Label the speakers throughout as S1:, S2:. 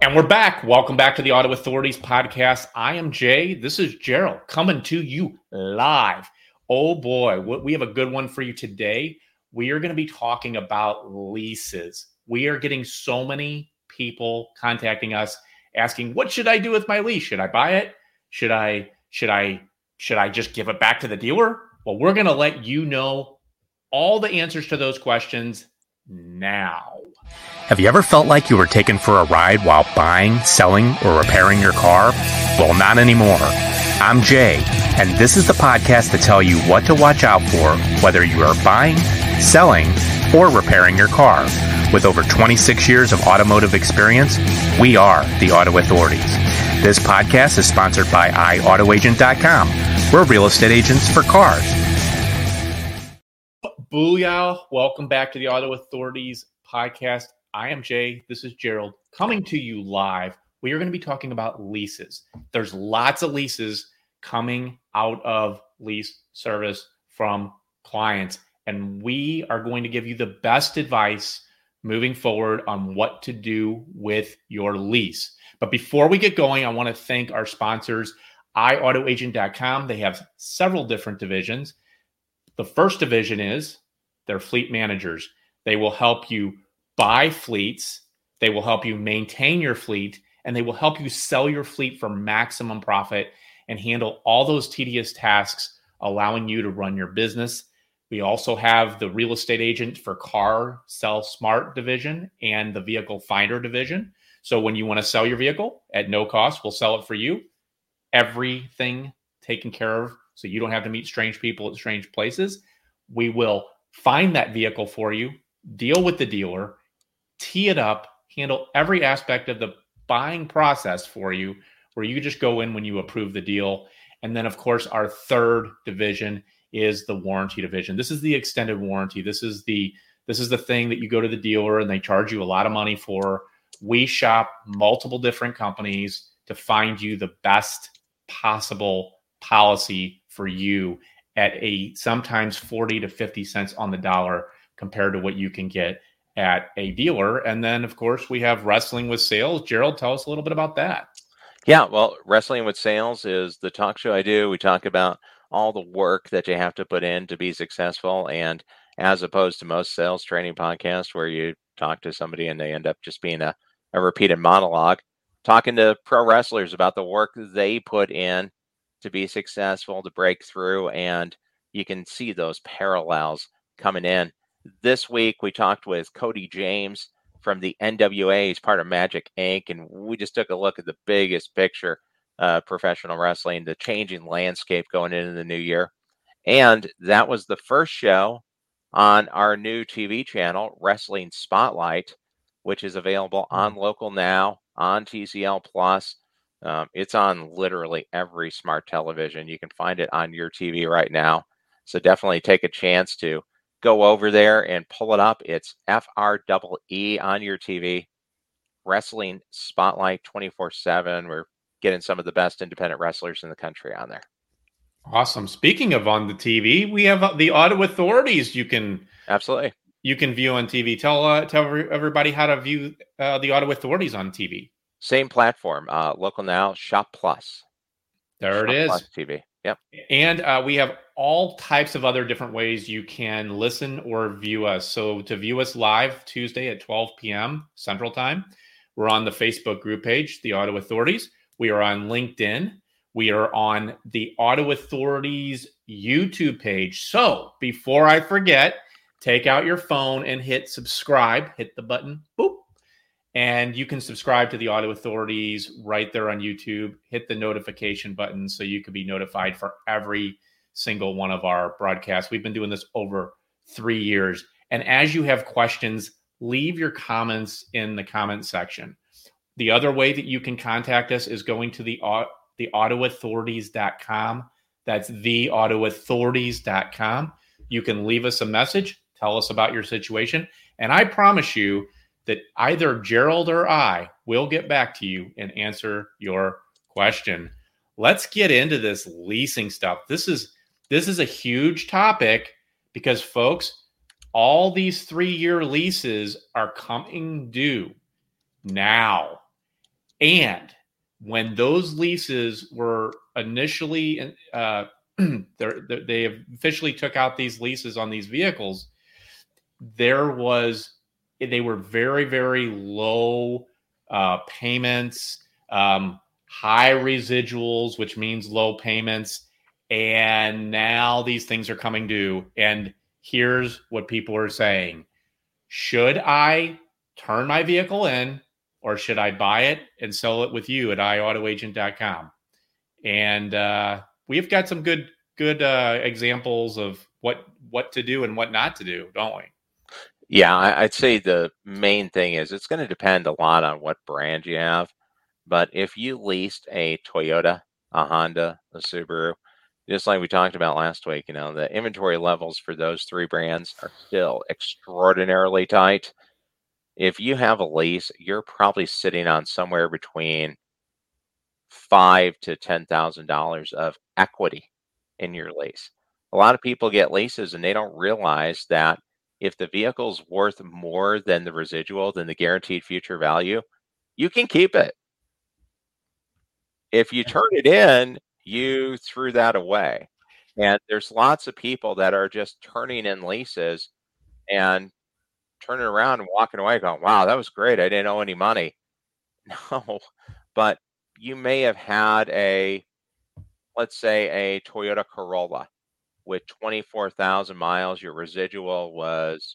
S1: And we're back. Welcome back to the Auto Authorities podcast. I am Jay. This is Gerald coming to you live. Oh boy, we have a good one for you today. We are going to be talking about leases. We are getting so many people contacting us asking, what should I do with my lease? Should I buy it? Should I just give it back to the dealer? Well, we're going to let you know all the answers to those questions now.
S2: Have you ever felt like you were taken for a ride while buying, selling, or repairing your car? Well, not anymore. I'm Jay, and this is the podcast to tell you what to watch out for, whether you are buying, selling, or repairing your car. With over 26 years of automotive experience, we are the Auto Authorities. This podcast is sponsored by iAutoAgent.com. We're real estate agents for cars.
S1: Booyah. Welcome back to the Auto Authorities podcast. I am Jay. This is Gerald coming to you live. We are going to be talking about leases. There's lots of leases coming out of lease service from clients, and we are going to give you the best advice moving forward on what to do with your lease. But before we get going, I want to thank our sponsors, iAutoAgent.com. They have several different divisions. The first division is their fleet managers. They will help you buy fleets, they will help you maintain your fleet, and they will help you sell your fleet for maximum profit and handle all those tedious tasks, allowing you to run your business. We also have the real estate agent for Car Sell Smart division and the vehicle finder division. So when you want to sell your vehicle at no cost, we'll sell it for you. Everything taken care of so you don't have to meet strange people at strange places. We will find that vehicle for you, deal with the dealer, tee it up, handle every aspect of the buying process for you, where you just go in when you approve the deal. And then, of course, our third division is the warranty division. This is the extended warranty. This is the thing that you go to the dealer and they charge you a lot of money for. We shop multiple different companies to find you the best possible policy for you at a sometimes 40 to 50 cents on the dollar compared to what you can get at a dealer. And then, of course, we have Wrestling with Sales. Gerald, tell us a little bit about that.
S3: Yeah, well, Wrestling with Sales is the talk show I do. We talk about all the work that you have to put in to be successful. And as opposed to most sales training podcasts where you talk to somebody and they end up just being a repeated monologue, talking to pro wrestlers about the work they put in to be successful, to break through. And you can see those parallels coming in. This week, we talked with Cody James from the NWA. He's part of Magic Inc. And we just took a look at the biggest picture, professional wrestling, the changing landscape going into the new year. And that was the first show on our new TV channel, Wrestling Spotlight, which is available on Local Now, on TCL Plus. It's on literally every smart television. You can find it on your TV right now. So definitely take a chance to go over there and pull it up. It's FREE on your TV. Wrestling Spotlight 24/7. We're getting some of the best independent wrestlers in the country on there.
S1: Awesome. Speaking of on the TV, we have the Auto Authorities.
S3: Absolutely.
S1: You can view on TV. Tell everybody how to view the Auto Authorities on TV.
S3: Same platform. Local Now, Shop Plus.
S1: There
S3: Shop
S1: it is.
S3: Plus TV. Yep.
S1: And we have all types of other different ways you can listen or view us. So to view us live Tuesday at 12 p.m. Central Time, we're on the Facebook group page, the Auto Authorities. We are on LinkedIn. We are on the Auto Authorities YouTube page. So before I forget, take out your phone and hit subscribe. Hit the button. Boop. And you can subscribe to the Auto Authorities right there on YouTube. Hit the notification button so you can be notified for every single one of our broadcasts. We've been doing this over 3 years. And as you have questions, leave your comments in the comment section. The other way that you can contact us is going to the autoauthorities.com. That's theautoauthorities.com. You can leave us a message, tell us about your situation, and I promise you that either Gerald or I will get back to you and answer your question. Let's get into this leasing stuff. This is a huge topic because, folks, all these 3-year leases are coming due now. And when those leases were initially, they officially took out these leases on these vehicles, they were very, very low payments, high residuals, which means low payments. And now these things are coming due. And here's what people are saying. Should I turn my vehicle in, or should I buy it and sell it with you at iAutoAgent.com? And we've got some good examples of what to do and what not to do, don't we?
S3: Yeah, I'd say the main thing is it's going to depend a lot on what brand you have. But if you leased a Toyota, a Honda, a Subaru, just like we talked about last week, the inventory levels for those three brands are still extraordinarily tight. If you have a lease, you're probably sitting on somewhere between $5,000 to $10,000 of equity in your lease. A lot of people get leases and they don't realize that if the vehicle's worth more than the residual, than the guaranteed future value, you can keep it. If you turn it in, you threw that away. And there's lots of people that are just turning in leases and turning around and walking away going, wow, that was great. I didn't owe any money. No, but you may have had let's say a Toyota Corolla with 24,000 miles. Your residual was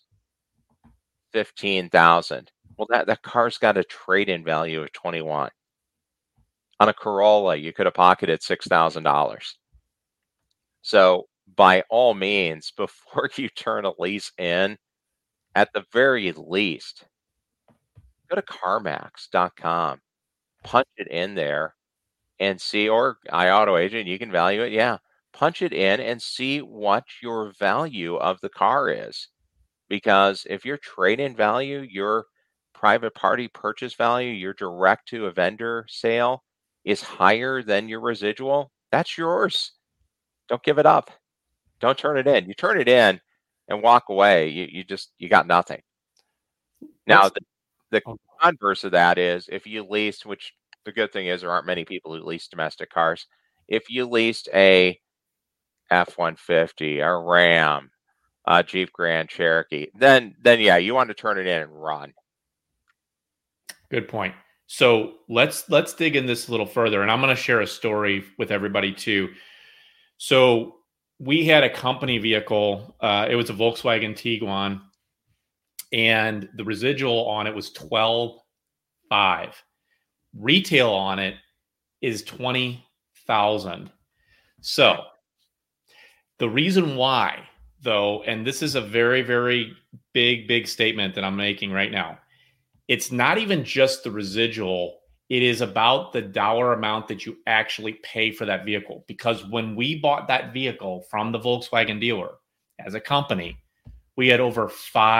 S3: 15,000. Well, that car's got a trade-in value of 21. On a Corolla, you could have pocketed $6,000. So by all means, before you turn a lease in, at the very least, go to CarMax.com, punch it in there and see, or iAutoAgent, you can value it. Yeah, punch it in and see what your value of the car is. Because if your trade-in value, your private party purchase value, your direct to a vendor sale is higher than your residual, that's yours. Don't give it up. Don't turn it in. You turn it in and walk away, you got nothing. Now, the converse of that is if you lease, which the good thing is there aren't many people who lease domestic cars. If you leased a F-150, a Ram, a Jeep Grand Cherokee, then yeah, you want to turn it in and run.
S1: Good point. So let's dig in this a little further, and I'm going to share a story with everybody too. So we had a company vehicle. It was a Volkswagen Tiguan, and the residual on it was $12,500. Retail on it is $20,000. So the reason why, though, and this is a very, very big statement that I'm making right now, it's not even just the residual. It is about the dollar amount that you actually pay for that vehicle. Because when we bought that vehicle from the Volkswagen dealer as a company, we had over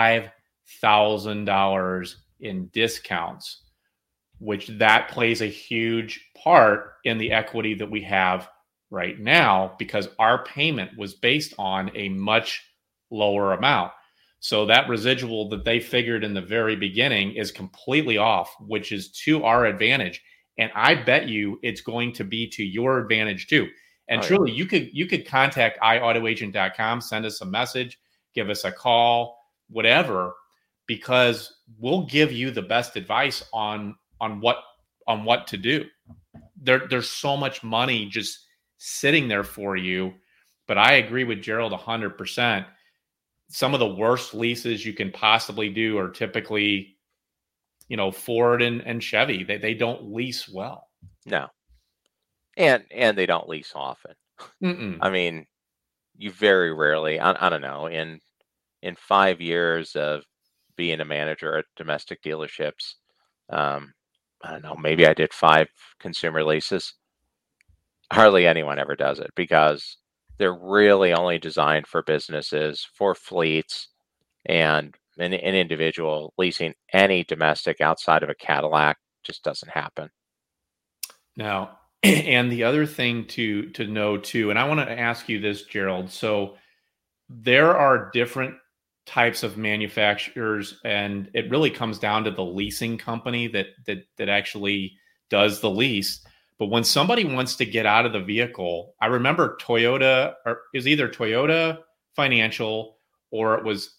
S1: $5,000 in discounts, which that plays a huge part in the equity that we have right now because our payment was based on a much lower amount. So that residual that they figured in the very beginning is completely off, which is to our advantage. And I bet you it's going to be to your advantage too. And truly, you could contact iAutoAgent.com, send us a message, give us a call, whatever, because we'll give you the best advice on what to do. There's so much money just sitting there for you. But I agree with Gerald 100%. Some of the worst leases you can possibly do are typically, Ford and Chevy. They don't lease well.
S3: No. And they don't lease often.
S1: Mm-mm.
S3: I mean, you very rarely, I don't know, in 5 years of being a manager at domestic dealerships, I don't know, maybe I did 5 consumer leases. Hardly anyone ever does it because they're really only designed for businesses, for fleets, and an individual. Leasing any domestic outside of a Cadillac just doesn't happen.
S1: Now, and the other thing to know too, and I want to ask you this, Gerald. So there are different types of manufacturers, and it really comes down to the leasing company that actually does the lease. But when somebody wants to get out of the vehicle, I remember Toyota, or it was either Toyota Financial or it was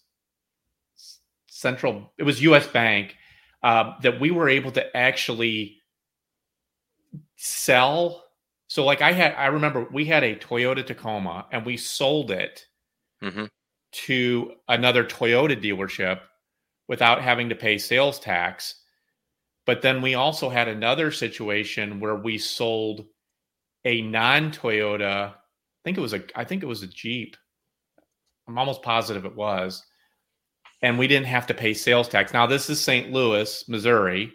S1: it was US Bank, that we were able to actually sell. So like I remember we had a Toyota Tacoma and we sold it to another Toyota dealership without having to pay sales tax. But then we also had another situation where we sold a non-Toyota, I think it was a Jeep. I'm almost positive it was. And we didn't have to pay sales tax. Now this is St. Louis, Missouri.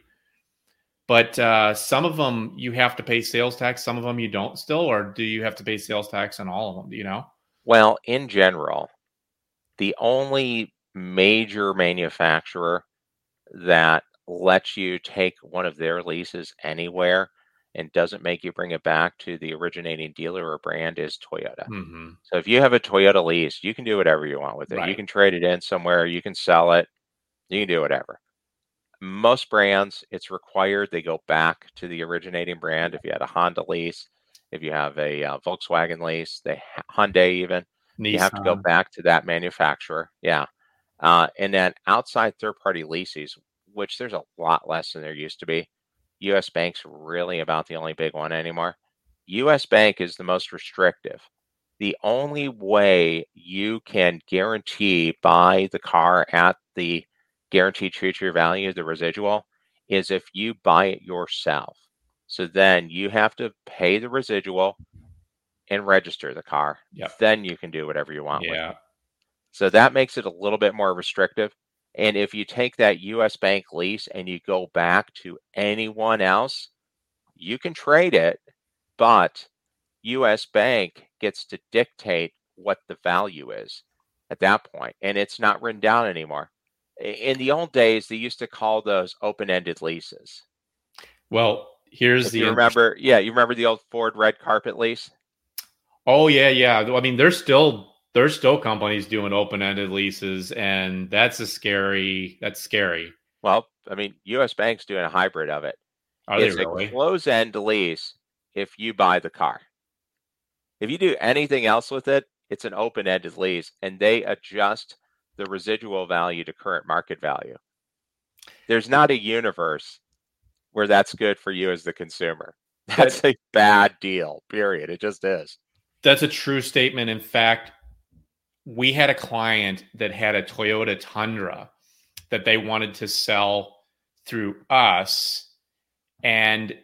S1: But some of them you have to pay sales tax. Some of them you don't still, or do you have to pay sales tax on all of them? Do you know?
S3: Well, in general, the only major manufacturer that lets you take one of their leases anywhere and doesn't make you bring it back to the originating dealer or brand is Toyota.
S1: Mm-hmm.
S3: So if you have a Toyota lease, you can do whatever you want with it.
S1: Right.
S3: You can trade it in somewhere. You can sell it. You can do whatever. Most brands, it's required they go back to the originating brand. If you had a Honda lease, if you have a Volkswagen lease, Hyundai even,
S1: Nissan.
S3: You have to go back to that manufacturer. Yeah. And then outside third-party leases, which there's a lot less than there used to be. US Bank's really about the only big one anymore. US Bank is the most restrictive. The only way you can buy the car at the guaranteed future value, the residual, is if you buy it yourself. So then you have to pay the residual and register the car.
S1: Yep.
S3: Then you can do whatever you want with
S1: Yeah.
S3: it. So that makes it a little bit more restrictive. And if you take that US Bank lease and you go back to anyone else, you can trade it, but US Bank gets to dictate what the value is at that point, and it's not written down anymore. In the old days, they used to call those open-ended leases.
S1: Well, here's
S3: you remember the old Ford red carpet lease?
S1: Oh yeah. I mean, there's still companies doing open-ended leases, and that's scary.
S3: Well, I mean, US Bank's doing a hybrid of it.
S1: It's a
S3: close-end lease if you buy the car. If you do anything else with it, it's an open-ended lease, and they adjust the residual value to current market value. There's not a universe where that's good for you as the consumer. That's a bad deal, period. It just is.
S1: That's a true statement. In fact, we had a client that had a Toyota Tundra that they wanted to sell through us. And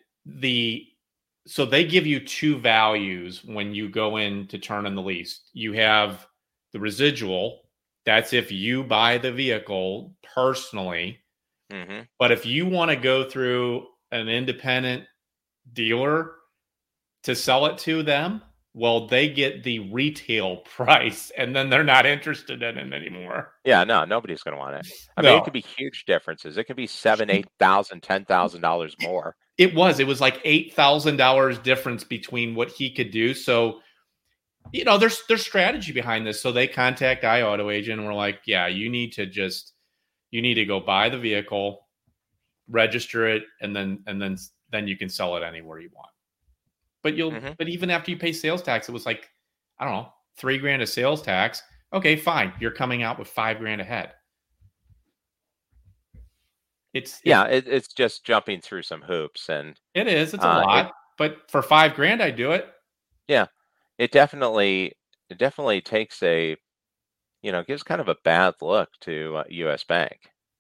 S1: so they give you two values when you go in to turn in the lease. You have the residual. That's if you buy the vehicle personally.
S3: Mm-hmm.
S1: But if you want to go through an independent dealer to sell it to them, well, they get the retail price, and then they're not interested in it anymore.
S3: Yeah, no, nobody's going to want it. I mean, it could be huge differences. It could be $7,000, $8,000, $10,000 more.
S1: It was like $8,000 difference between what he could do. So, there's strategy behind this. So they contact iAuto Agent, and we're like, yeah, you need to go buy the vehicle, register it, and then you can sell it anywhere you want. But but even after you pay sales tax, it was like, I don't know, $3,000 of sales tax. Okay, fine. You're coming out with $5,000 ahead. It's
S3: just jumping through some hoops, and
S1: it is. It's a lot, but for $5,000, I do it.
S3: Yeah, it definitely takes gives kind of a bad look to US Bank.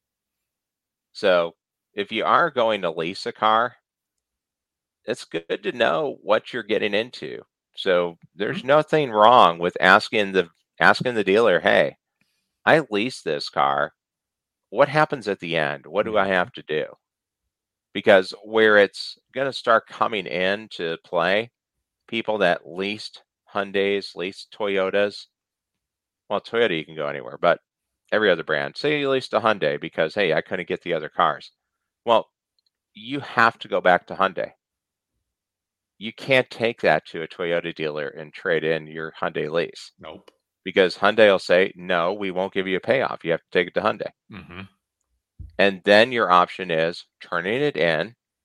S3: So if you are going to lease a car, it's good to know what you're getting into. So there's nothing wrong with asking the dealer, hey, I lease this car. What happens at the end? What do I have to do? Because where it's going to start coming into play, people that leased Hyundais, leased Toyotas, well, Toyota, you can go anywhere, but every other brand, say you leased a Hyundai because, hey, I couldn't get the other cars. Well, you have to go back to Hyundai. You can't take that to a Toyota dealer and trade in your Hyundai lease.
S1: Nope.
S3: Because Hyundai will say, no, we won't give you a payoff. You have to take it to Hyundai.
S1: Mm-hmm.
S3: And then your option is turning it in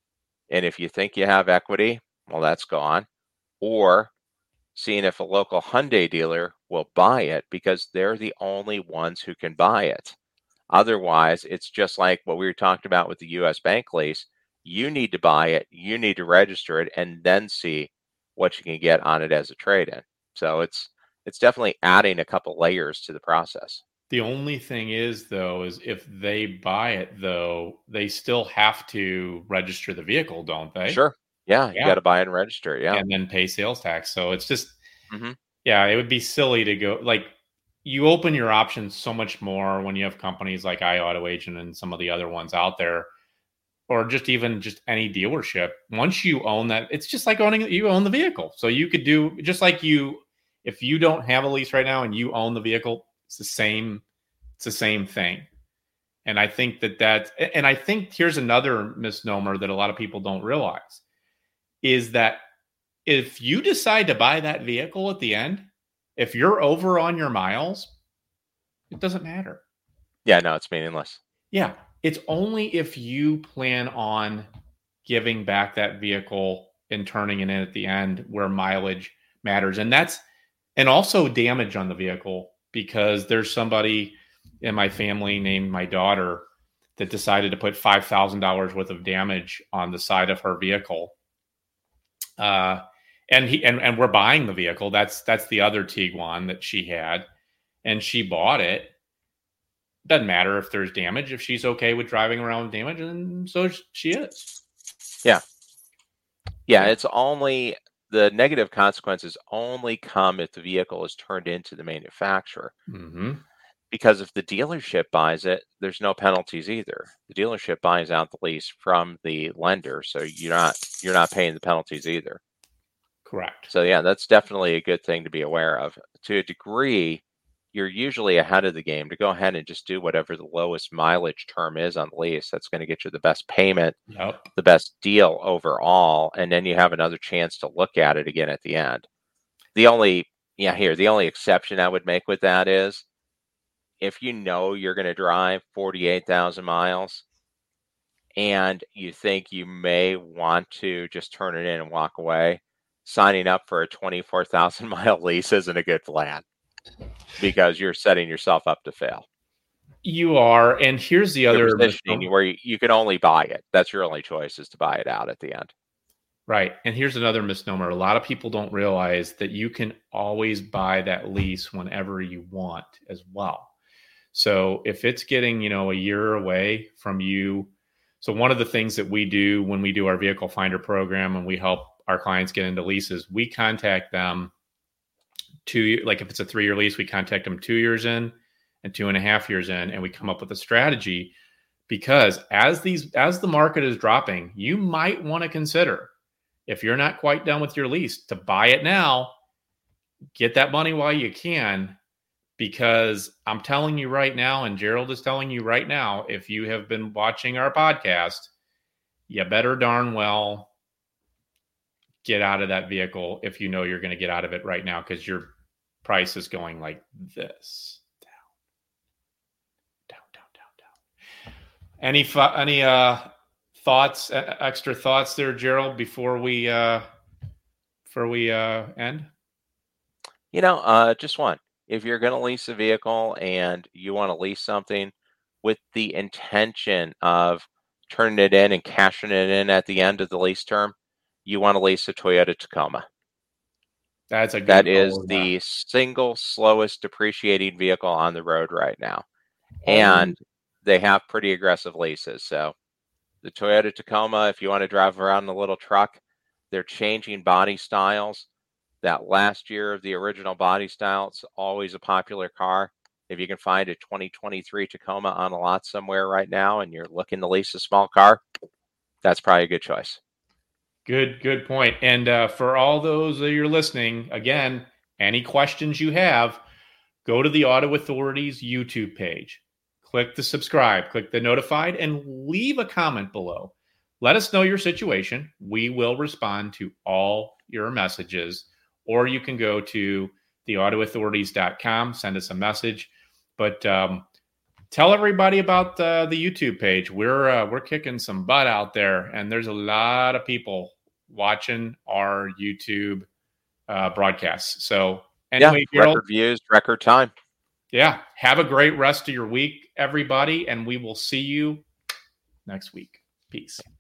S3: And if you think you have equity, well, that's gone. Or seeing if a local Hyundai dealer will buy it because they're the only ones who can buy it. Otherwise, it's just like what we were talking about with the U.S. bank lease. You need to buy it, you need to register it, and then see what you can get on it as a trade-in. So it's definitely adding a couple layers to the process.
S1: The only thing is, though, is if they buy it, though, they still have to register the vehicle, don't they?
S3: Sure. Yeah, you got to buy it and register it. Yeah.
S1: And then pay sales tax. So it's just,
S3: Mm-hmm.
S1: yeah, it would be silly to go like you open your options so much more when you have companies like iAutoAgent and some of the other ones out there, or just even just any dealership. Once you own that, it's just like you own the vehicle. So you could do just like if you don't have a lease right now and you own the vehicle, it's the same thing. And I think and I think here's another misnomer that a lot of people don't realize is that if you decide to buy that vehicle at the end, if you're over on your miles, it doesn't matter.
S3: Yeah, no, it's meaningless.
S1: Yeah. It's only if you plan on giving back that vehicle and turning it in at the end where mileage matters. And also damage on the vehicle, because there's somebody in my family named my daughter that decided to put $5,000 worth of damage on the side of her vehicle. And we're buying the vehicle. That's the other Tiguan that she had, and she bought it. Doesn't matter if there's damage. If she's okay with driving around with damage, and so she is.
S3: Yeah. It's only the negative consequences only come if the vehicle is turned into the manufacturer.
S1: Mm-hmm.
S3: Because if the dealership buys it, there's no penalties either. The dealership buys out the lease from the lender, so you're not paying the penalties either.
S1: Correct.
S3: So yeah, that's definitely a good thing to be aware of. To a degree, you're usually ahead of the game to go ahead and just do whatever the lowest mileage term is on the lease. That's going to get you the best payment, the best deal overall, and then you have another chance to look at it again at the end. The only exception I would make with that is if you know you're going to drive 48,000 miles and you think you may want to just turn it in and walk away, signing up for a 24,000 mile lease isn't a good plan because you're setting yourself up to fail.
S1: You are. And here's the other
S3: positioning where you can only buy it. That's your only choice, is to buy it out at the end.
S1: Right. And here's another misnomer. A lot of people don't realize that you can always buy that lease whenever you want as well. So if it's getting, a year away from you. So one of the things that we do when we do our vehicle finder program and we help our clients get into leases, we contact them if it's a 3-year lease, we contact them 2 years in and 2.5 years in, and we come up with a strategy, because as the market is dropping, you might want to consider, if you're not quite done with your lease, to buy it now, get that money while you can, because I'm telling you right now, and Gerald is telling you right now, if you have been watching our podcast, you better darn well get out of that vehicle if you know you're going to get out of it right now, because your price is going like this. Down. Any thoughts, extra thoughts there, Gerald, before we end?
S3: Just one. If you're going to lease a vehicle and you want to lease something with the intention of turning it in and cashing it in at the end of the lease term, you want to lease a Toyota Tacoma. That is the single slowest depreciating vehicle on the road right now. And they have pretty aggressive leases. So the Toyota Tacoma, if you want to drive around in a little truck, they're changing body styles. That last year of the original body style, it's always a popular car. If you can find a 2023 Tacoma on a lot somewhere right now and you're looking to lease a small car, that's probably a good choice.
S1: Good point. And for all those that you're listening, again, any questions you have, go to the Auto Authorities YouTube page. Click the subscribe, click the notified, and leave a comment below. Let us know your situation. We will respond to all your messages. Or you can go to theautoauthorities.com, send us a message. But Tell everybody about the YouTube page. We're kicking some butt out there, and there's a lot of people watching our YouTube broadcasts. So anyway, Gerald,
S3: record views, record time.
S1: Yeah, have a great rest of your week, everybody, and we will see you next week. Peace.